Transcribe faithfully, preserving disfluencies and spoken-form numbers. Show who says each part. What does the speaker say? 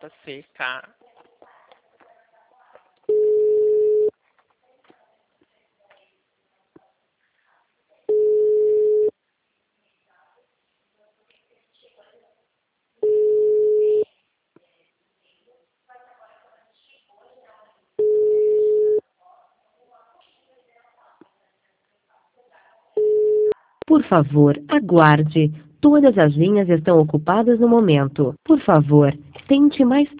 Speaker 1: seca.
Speaker 2: Por favor, aguarde. Todas as linhas estão ocupadas no momento. Por favor, tente mais